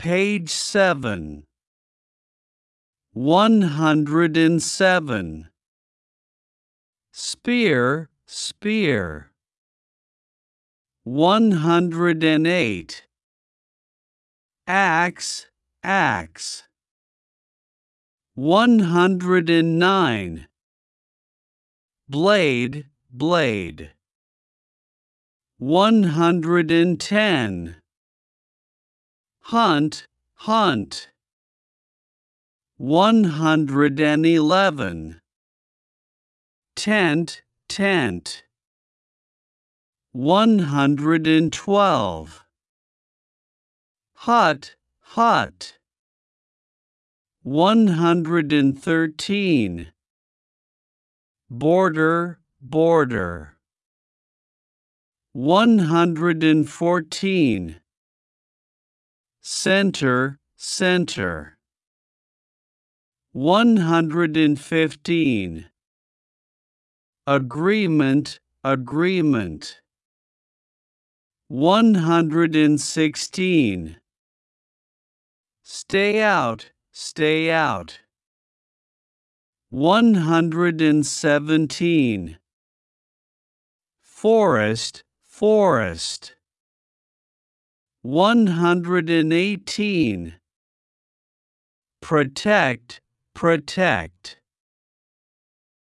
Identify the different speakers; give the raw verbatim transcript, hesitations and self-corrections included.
Speaker 1: Page seven. one hundred seven. Spear, spear. one hundred eight. Axe, axe. one hundred nine. Blade, blade. one hundred ten. Hunt, hunt. one hundred eleven. Tent, tent. one hundred twelve. Hut, hut. one hundred thirteen. Border, border. one hundred fourteen. Center, center. one hundred fifteen. Agreement, agreement. one hundred sixteen. Stay out, stay out. one hundred seventeen. Forest, forest. one hundred eighteen. Protect, protect.